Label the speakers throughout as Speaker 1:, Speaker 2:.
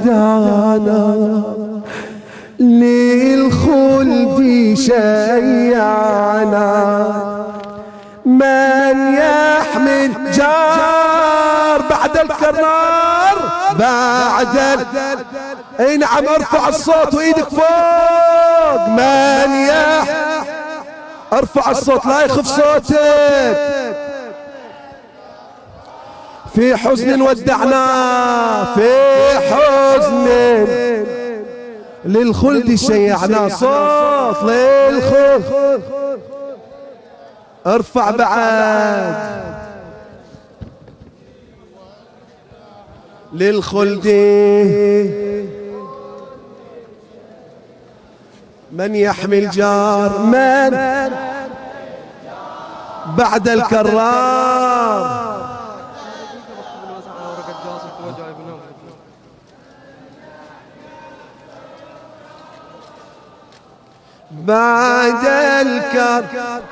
Speaker 1: حيدانا للخلد شيعنا من يحمل جار بعد الكرار بعد اي نعم ارفع الصوت وايدك فوق من ارفع الصوت لا يخف صوتك في حزن ودعنا في حزن للخلد شيعنا صوت للخلد ارفع بعد للخلد من يحمل جار من بعد الكرار بعد الكرار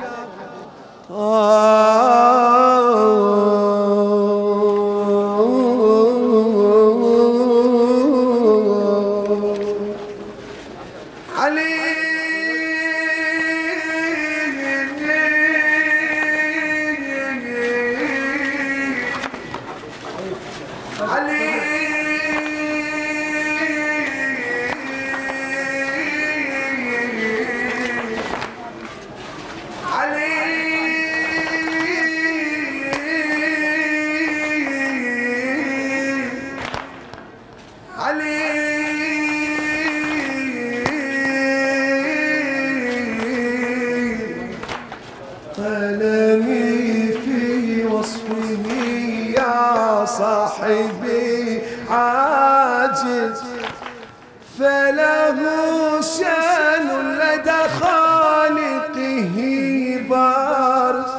Speaker 1: قلمي في وصفه يا صاحبي عاجز فله شان لدى خالقه بارز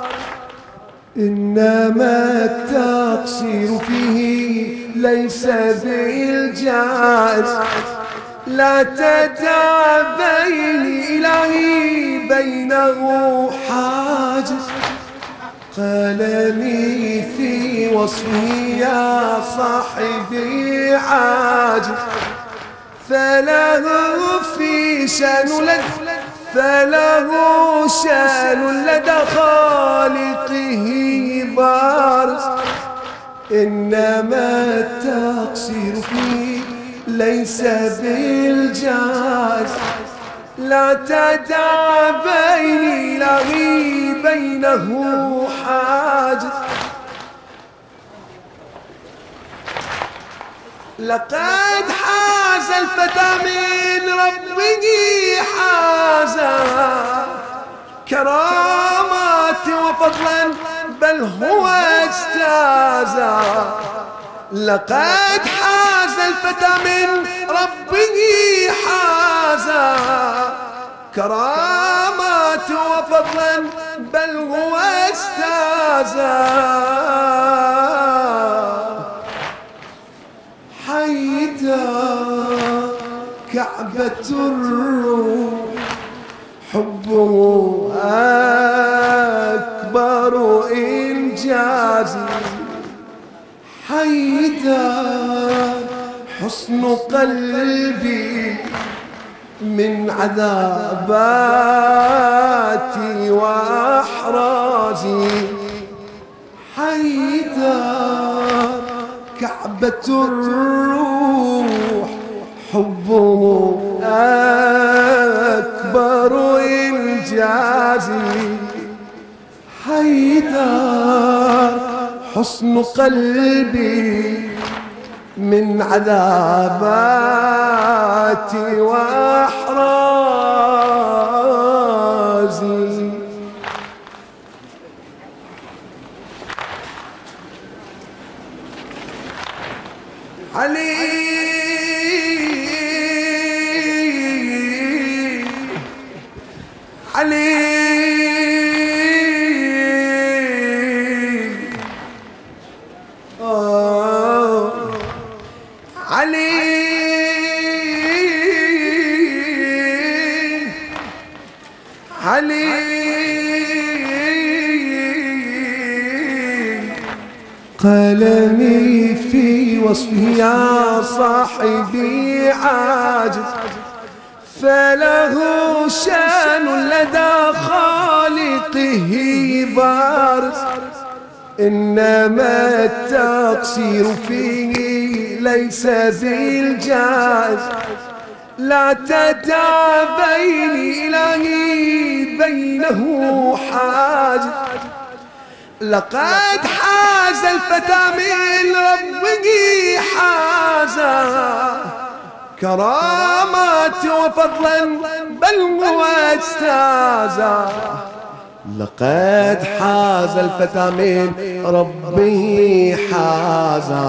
Speaker 1: إنما التقصير فيه ليس بالجائز لا تدع بيني إلهي بينه حاجز قلمي في وصفه يا صاحبي عاجز فله في شان لدى خالقه بارز إنما التقصير فيه ليس بالجائز لا تدع بيني إلهي بينه حاجز لقد حاز الفتى من ربه حازا كرامات وفضلا بل هو اجتازا لقد حاز الفتى من ربه حازا كرامات وفضلا بل هو اجتازا حيدا كعبة الروح حبه أكبر إنجاز حيدا حسن قلبي من عذاباتي وأحرازي حيدا كعبة الروح حبه أكبر إنجازي حيدر حسن قلبي من عذاباتي وأحرازي علي علي علي علي قلمي في وصفه يا صاحبي عاجز، فله شان لدى خالقه بارز، إنما التقصير فيه ليس بالجائز، لا تدع بيني إلهي بينه حاجز. لقد حاز الفتى من ربه حازا، كرامات وفضلا بل هو اجتازا. لقد حاز الفتى من ربه حازا،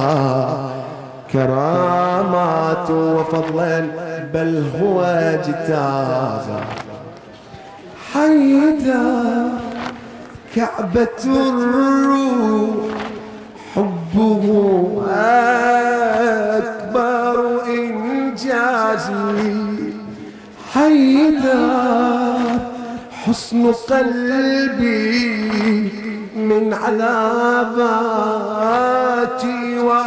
Speaker 1: كرامات وفضلا بل هو اجتازا. حيدا كعبة الروح حبه أكبر إنجازي، حيدا حسن قلبي من عذاباتي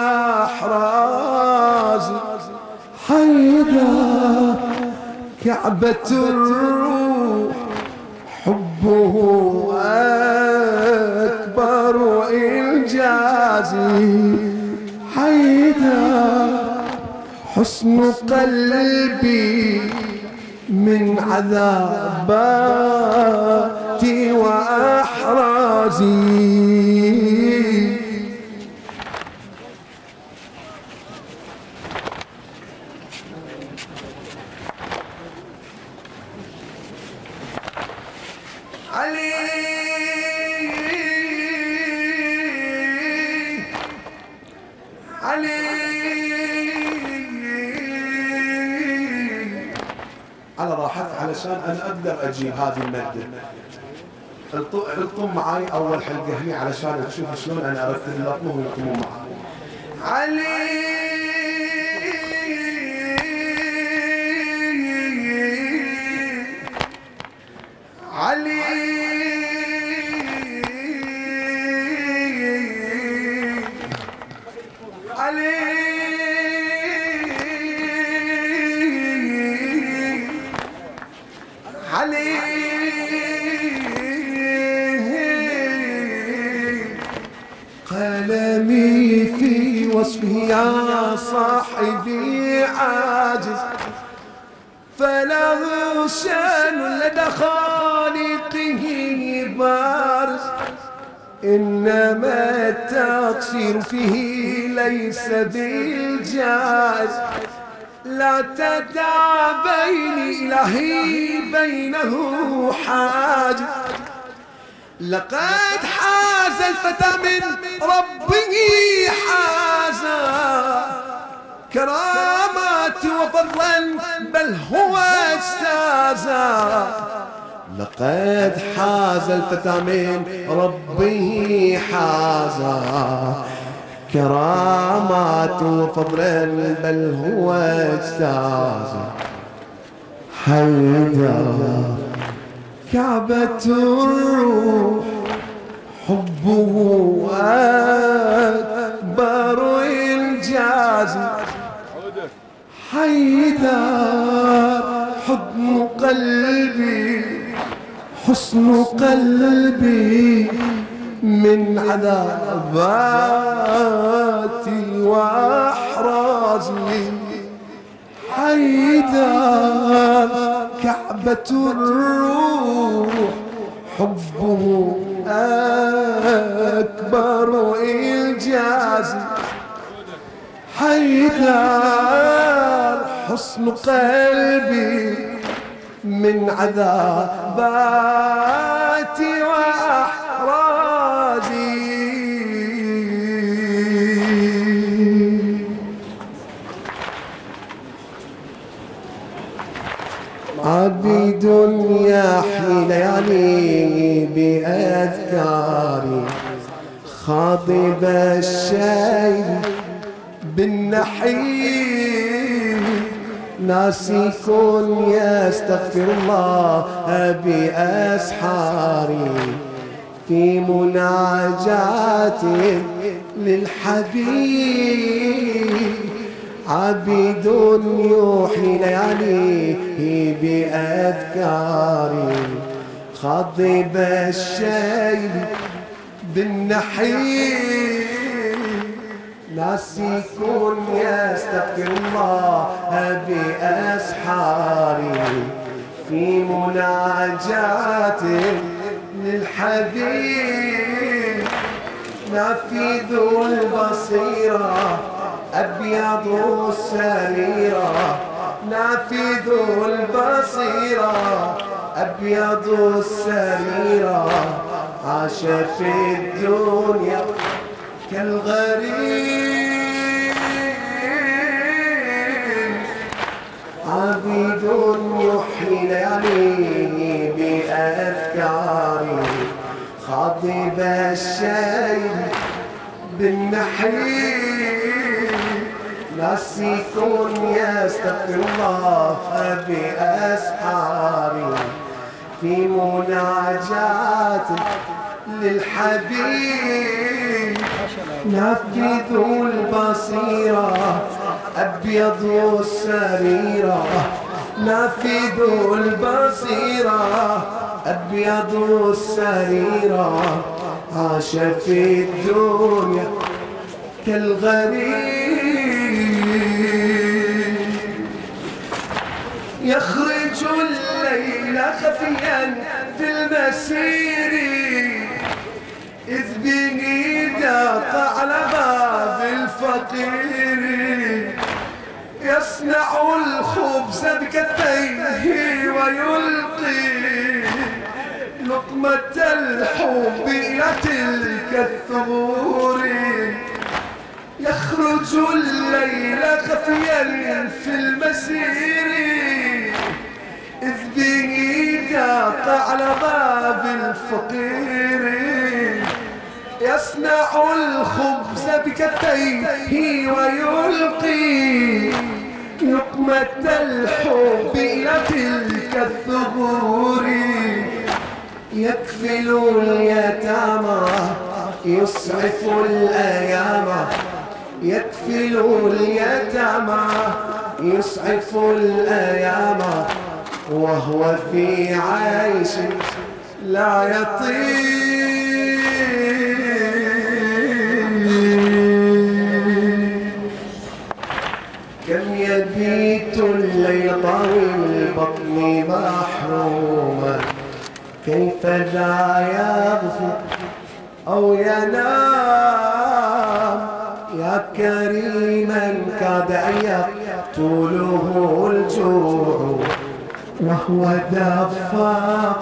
Speaker 1: وأحرازي، حيدا كعبة الروح حبه أكبر إنجازي، حيدا حسن قلبي من عذاباتي وأحرازي. علي علي على راحتك علشان أنا أقدر أجيب هذه المادة. الطم معي أول حلقة هني علشان تشوف شلون أنا أرتب اللطم ويلطموا معي. علي علي علي علي قلمي في وصفه يا صاحبي عاجز، فله شان لدى خالقه بارز، إنما التقصير فيه ليس بالجائز، لا تدع بيني إلهي بينه حاجز. لقد حاز الفتى من ربه حازا، كرامات وفضلا بل هو اجتازا. لقد حاز الفتى من ربه حازا، كرامات وفضلا بل هو اجتازا. حيدا كعبة الروح حبه أكبر إنجاز، حيدا حضن قلبي حسن قلبي من عذاباتي وأحرازي، حيدا كعبة الروح حبه أكبر إنجاز، حيدا حسن قلبي من عذاباتي وأحرازي. عبيد يحيي ليالي بأذكاري، خاضب الشيب بالنحيب، ناسك يستغفر الله بأسحاري، في مناجات للحبيب عبيد يوحي لياليه بأذكاري خضب الشيب بالنحيب ناسيكون يستغفر الله بأسحاري في مناجات للحبيب نافذ البصيرة أبيض السريرة نافذ البصيرة أبيض السريرة عاش في الدنيا كالغريب عبيد يحيي لياليه بأذكاري خاضب الشيب بالنحيب ناسيكون يستغفر الله بأسحاري في مناجات للحبيب نفذ البصيرة أبيض السريرة نفذ البصيرة أبيض السريرة عاش في الدنيا كالغريب يخرج الليل خفيا في المسير إذ به داق على باب الفقير يصنع الخبز بكفيه ويلقي لقمة الحب إلى تلك الثغور يخرج الليل خفيا في المسير إذ به داق على باب الفقير يصنع الخبز بكفيه ويلقي لقمة الحب إلى تلك الثغور يكفل اليتامى يسعف الأيام يكفل اليتامى يسعف الأيام وهو في عيش لا يطيب كم يبيت الليل طويل البطن محروما كيف لا يغفو أو ينام يا كريما كاد أن يقتله الجوع وهو دفاق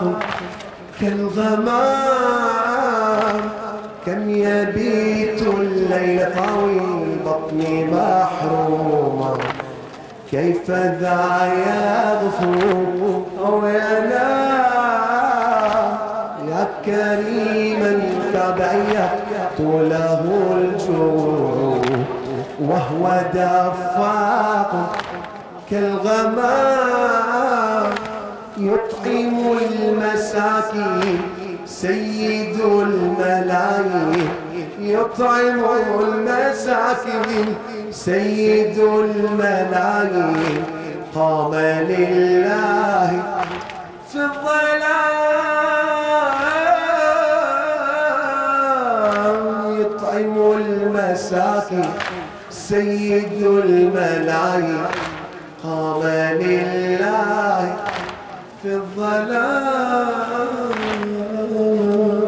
Speaker 1: كالغمام كم يبيت الليل طويل بطني محروما كيف ذا يغفو أو ينام يا كريما كاد أن يقتله الجوع وهو دفاق كالغمام يطعم المساكين سيد الملايين يطعم المساكين سيد الملايين قام لله في الظلام يطعم المساكين سيد الملايين قام لله في الظلام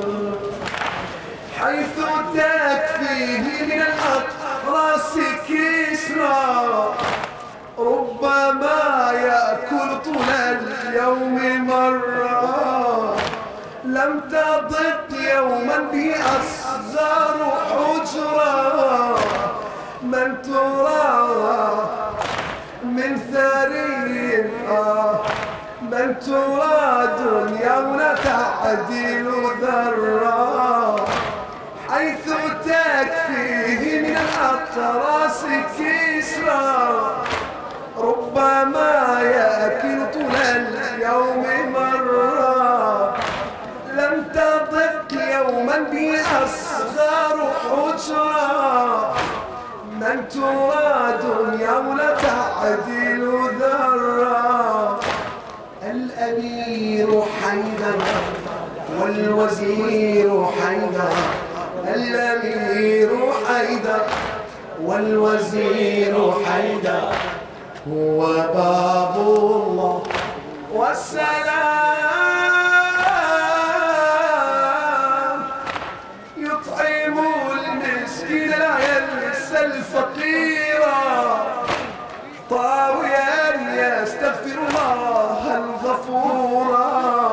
Speaker 1: حيث تكفيه من الأطراس كسرى ربما يأكل طول اليوم مرة لم تضق يوما به أصغر حجرة من ترى من ثري من ترى دنيا تعديل ذرة حيث تكفيه من الأطراس كسرى ربما يأكل طول اليوم مرة لم تضق يوما بأصغر حجرة، من ترى دنيا ولا تعدل ذرة. الأمير حيدر والوزير حيدر، الأمير حيدر والوزير حيدر، هو باب الله والسلام. يطعم المسكين لا ينسى الفقيرا، طاويا يستغفر الله الغفورا.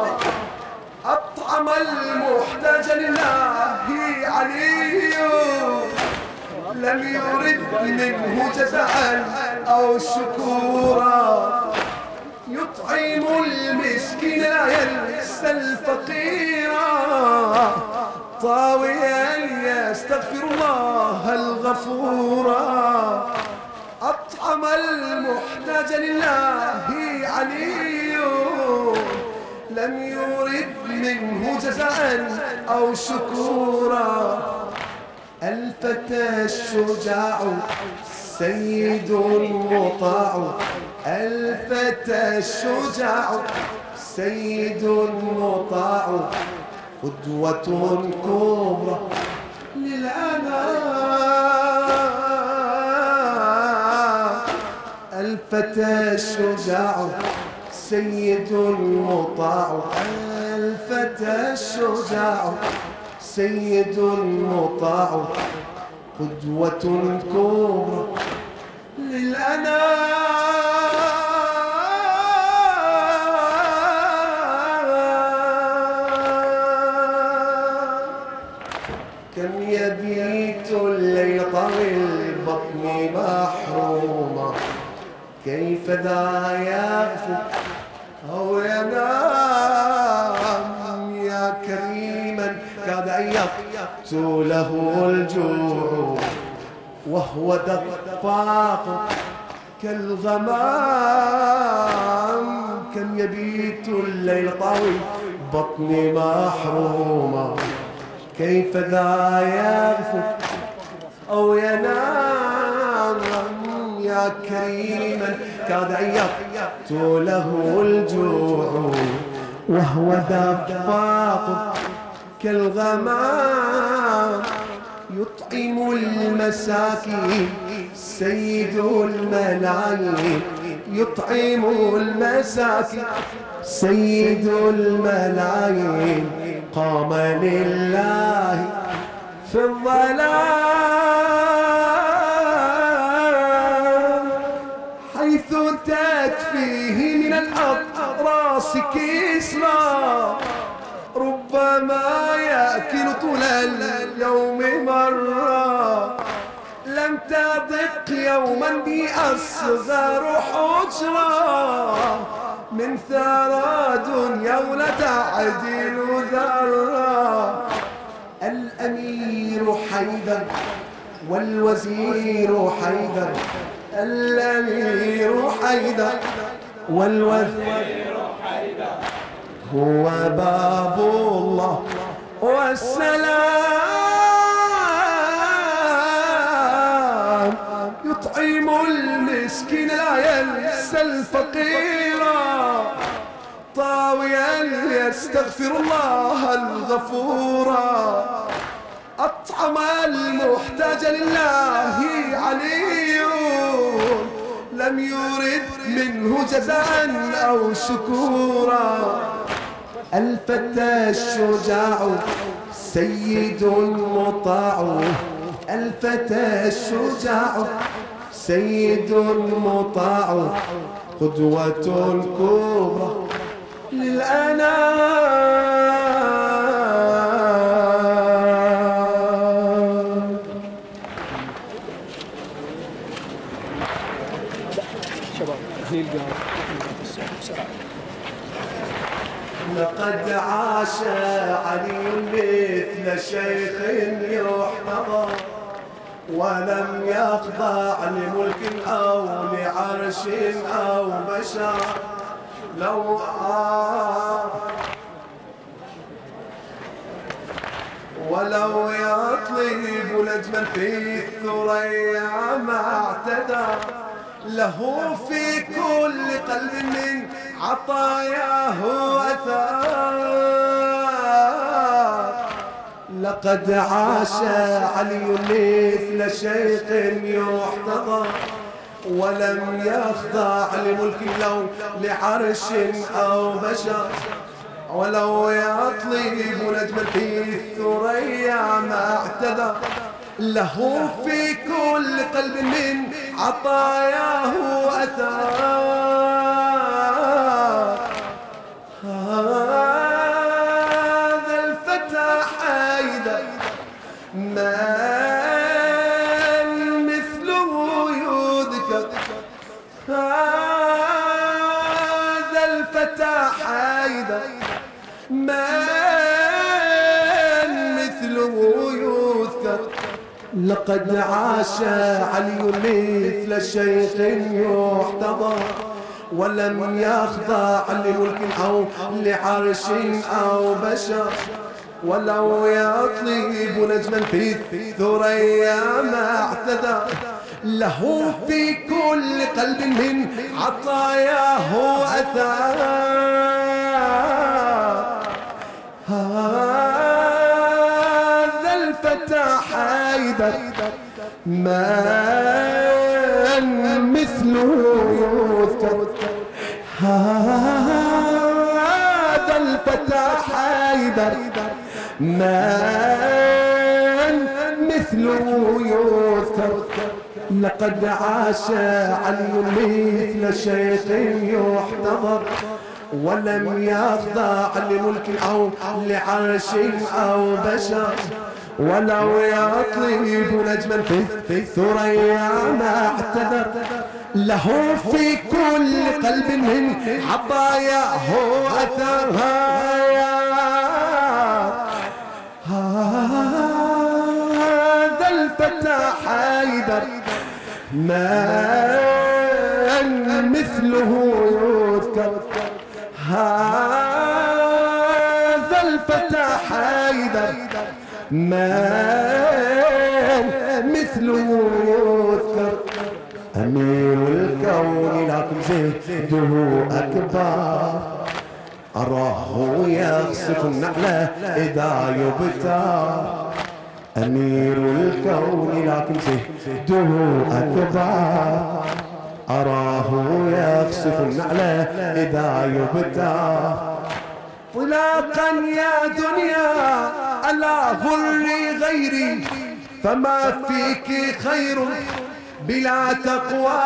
Speaker 1: أطعم المحتاج لله علي، لم يرد منه جزاء أو شكورا. يطعم المسكين لا ينسى الفقيرا، طاويا يستغفر الله الغفورا. أطعم المحتاج لله علي، لم يرد منه جزاء أو شكورا. الفتى الشجاع سيد مطاع، الفتى الشجاع سيد مطاع، قدوة كبرى للأنام. الفتى الشجاع سيد مطاع، الفتى الشجاع سيد مطاع، قدوة كبرى للأنام. كم يبيت الليل طويل بطني محرومة، كيف ذا يغفو أو ينام. يا كريما كاد أن يقتله الجوع، وهو دفاق كالغمام. كم يبيت الليل طويل بطني محرومة، كيف ذا يغفو أو ينام. يا كريما كاد أن يقتله الجوع، وهو دفاق كالغمام. يطعم المساكين سيد الملايين، يطعم المساكين سيد الملايين. قام لله في الظلام، حيث تكفيه من الأضراس كسرى. ربما يأكل طول اليوم مرة، لم تضق يوما بأصغر حجرة. من ثرى دنيا ولا تعدل ذرة. الأمير حيدر والوزير حيدر، الأمير حيدر والوزير حيدر، هو باب الله والسلام. يطعم المسكين لا ينسى الفقيرا، طاويا يستغفر الله الغفورا. أطعم المحتاج لله علي، لم يرد منه جزاء أو شكورا. الفتى الشجاع سيد مطاع، الفتى الشجاع سيد مطاع، قدوة كبرى للأنام. لقد عاش علي مثل شيخ يحتضر، ولم يخضع لملك أو لعرش أو بشر. لو ولو يطلب نجما في الثريا ما اعتدى له في كل قلب من عطاياه أثار لقد عاش علي مثل شيخ يحتضر ولم يخضع لملك لو لعرش أو بشر ولو يطلب نجما في الثريا ما اعتذر له في كل قلب من عطاياه أثار هذا الفتى حيدر من مثله يذكر هذا الفتى حيدر من مثله يذكر لقد عاش علي مثل شيخ يحتضر ولم يخضع لملك أو لعرش أو بشر ولو يطلب نجما في الثريا ما اعتذر له في كل قلب من عطاياه أثار هذا الفتى حيدر من مثله يذكر هذا الفتى حيدر من مثله يذكر لقد عاش علي مثل شيخ يحتضر ولم يخضع لملك أو لعرش أو بشر ولو يطلب نجما في الثريا ما اعتذر له في كل قلب من عطاياه أثر هذا الفتى حيدر من مثله يذكر هذا الفتى حيدر من مثله يذكر أمير الكون لكن زهده أكبر أراه يخسف النعلة إذا يبتر أمير الكون لكن زهده أكبر أراه يخسف النعلة إذا يبتر طلاقا يا دنيا ألا غري غيري فما فيك خير بلا تقوى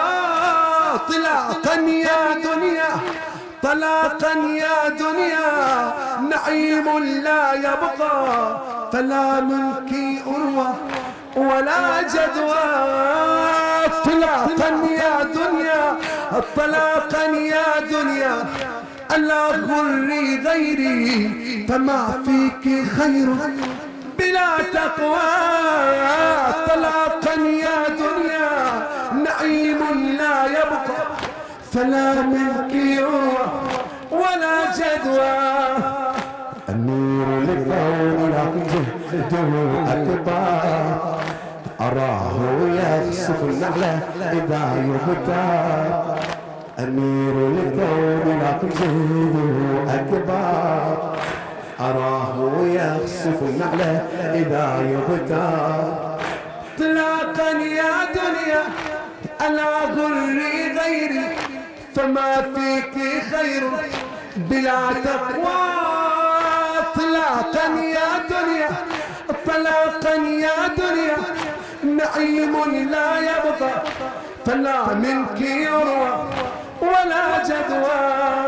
Speaker 1: طلاقا يا دنيا طلاقا يا دنيا نعيم لا يبقى فلا منك أروى ولا جدوى طلاقا يا دنيا طلاقا يا دنيا ألا غري غيري فما فيك خير بلا تقوى طلاقا يا دنيا نعيم لا يبقى فلا منك يروى ولا جدوى النور للكون لكن جهده أكبر أراه يخسف النعلة إذا يبتر أمير للكون لكن جهده أكبر أراه يخسف النعلة إذا يبتر طلاقا يا دنيا ألا غري غيري فما فيك خير بلا تقوى طلاقا يا دنيا طلاقا يا دنيا نعيم لا يبقى فلا منك يروى ولا جدوى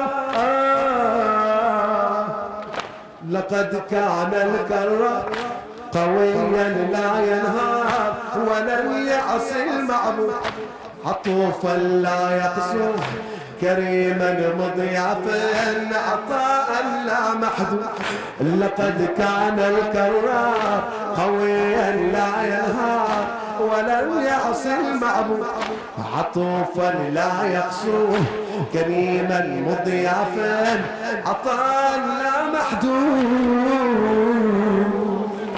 Speaker 1: لقد كان الكرة قويا لا ينهار ولن يعصي المعبود عطوفا لا يقسو كريما مضيافا عطاء لا محدود لقد كان الكرار قويا لا ينهار ولم يعصي المعبود عطوفا لا يقسو كريما مضيافا عطاء لا محدود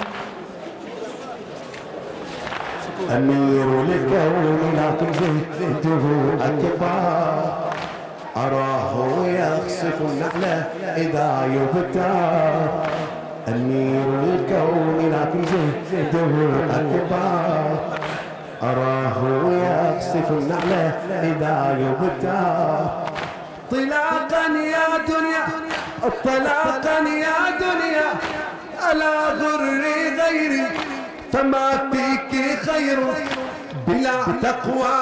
Speaker 1: أمير الكون لكن زهده أكبر أراه يخصف النعلة إذا يبتر أمير الكون لكن زهده أكبر أراه يخصف النعلة إذا يبتر طلاقا يا دنيا طلاقا يا دنيا ألا غري غيري فما فيك خير بلا تقوى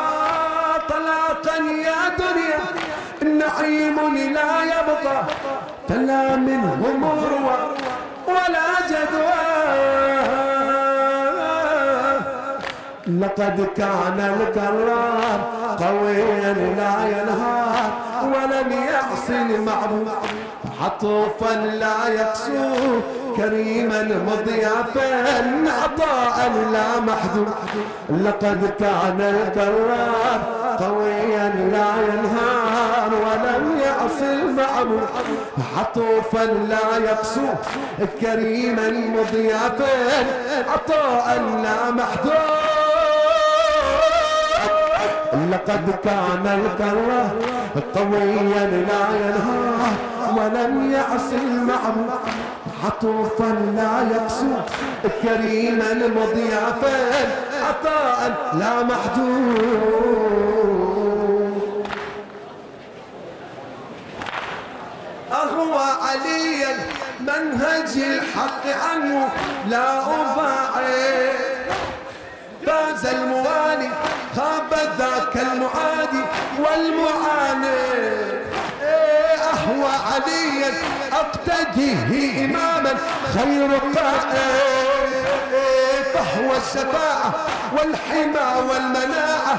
Speaker 1: طلاقا يا دنيا النعيم لا يبقى فلا منه مروى ولا جدوى لقد كان الكرام قويا لا ينهار ولم يعص المعروف عطوفا لا يقسو كريما مضيافا عطاء لا محدود لقد كان الكرام قويا لا ينهار ولم يعص المعروف عطوفا لا يقسو كريما مضيافا عطاء لا محدود لقد كان الكرام قويا لا ينهار ولم يعص المعروف عطوفا لا يقسو كريما مضيافا عطاء لا محدود أهوى عليا منهج الحق عنه لا أباعد فاز الموالي خاب ذاك المعادي والمعاند أهوى عليا أقتديه إماما خير قائد فهو الشفاعة والحمى والمناعة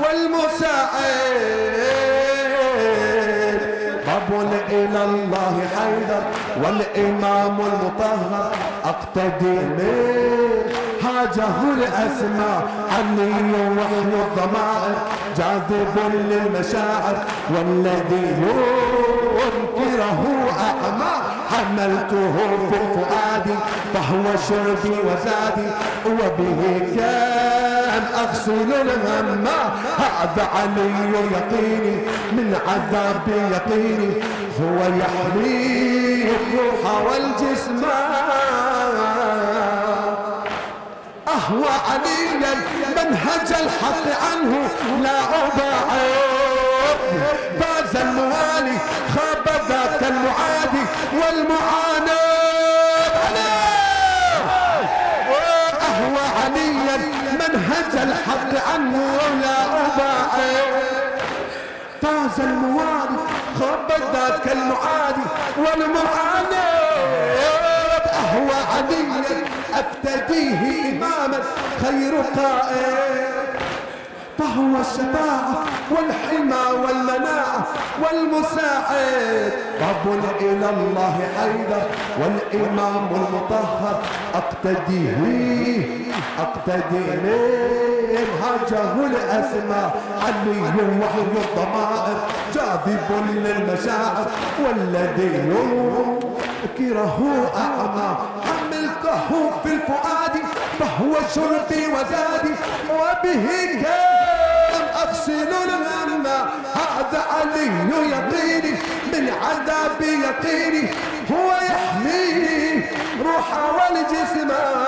Speaker 1: والمساعد باب إلى الله حيدر والإمام المطهر أقتدي منه حاجه الأسماء عني وحي الضمائر جاذب للمشاعر والذي ينكره أعمى حملته في الفؤاد فهو شربي وزادي وبه كان أغسل الهم هذا علي يقيني من عذاب يقيني هو يحمي الروح والجسم أهوى عليا منهج الحق عنه لا أباعد فاز الموالي خاب ذاك المعادي والمعاند أهوى عليا منهج الحق عنه لا أباعد فاز الموالي خاب ذاك المعادي والمعاند أهوى عليا أفتديه إماما خير قائد فهو الشفاعة والحمى والمناعة والمساعد رب إلى الله حيدر والإمام المطهر أقتديه منهجه الأسماء علي وحي الضمائر جاذب للمشاعر والذي ينكره أعمى حملته في الفؤاد فهو شربي وزادي وبه كان أغسل الهم هذا علي يقيني من عذاب يقيني هو يحميني روح والجسم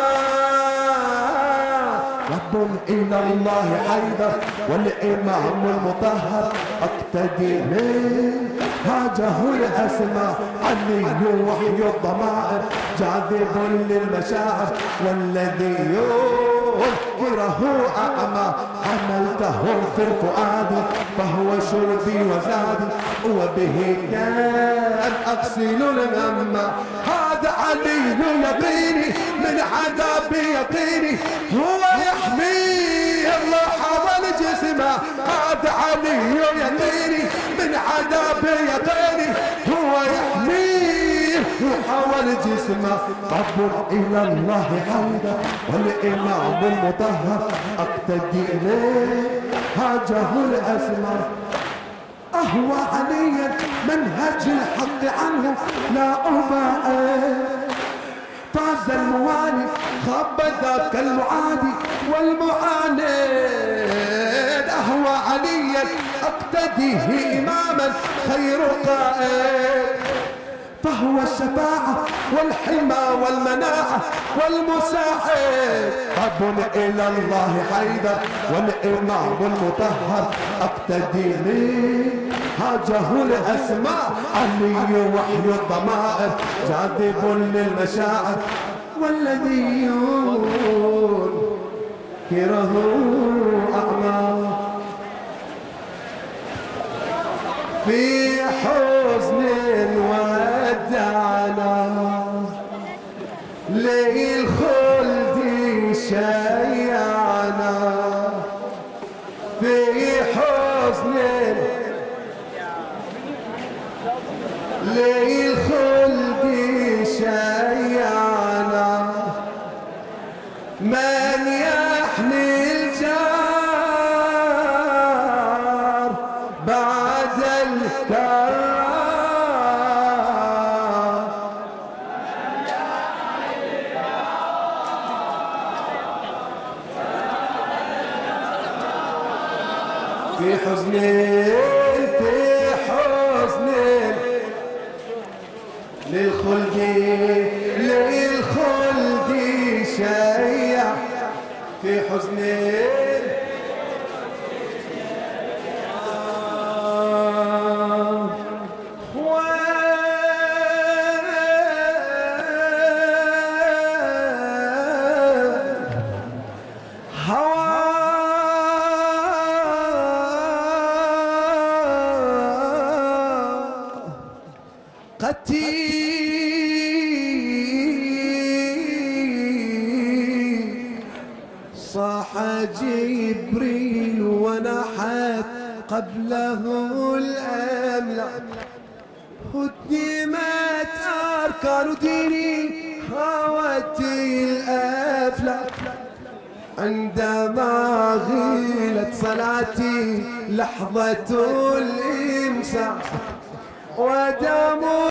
Speaker 1: رب إلى الله حيدر والإمام المطهر أقتدي منهجه الأسماء علي وحي الضمائر جاذب للمشاعر والذي ينكره أعمى حملته في الفؤاد فهو شربي وزادي وبه كان أغسل الهم هذا علي يقيني من عذاب يقيني هو يحمي الروح والجسم هذا علي يقيني من عذاب يقيني هو يحمي الروح والجسم رب إلى الله حيدر والإمام المطهر أقتدي منهجه الأسمر أهوى عليا منهج الحق عنه لا أباعد فاز الموالي خاب ذاك المعادي والمعاند أهوى عليا أقتديه إماما خير قائد فهو الشفاعة والحمى والمناعة والمساعد أب إلى الله حيدر والإمام المطهر أقتدي به حاجه الأسماء علي وحي الضمائر جاذب للمشاعر والذي ينكره أعمى في حزن ودعنا للخلد شيعنا في حزن للخلد شيعنا من يحمل جار بعد الكرار في حزن للخلد شيع في حزن صاح جبريل ونحت قبله الأملاك هدمت أركان ديني هاوت الأفلاك عندما غيلت صلاتي لحظة الإمساك ودم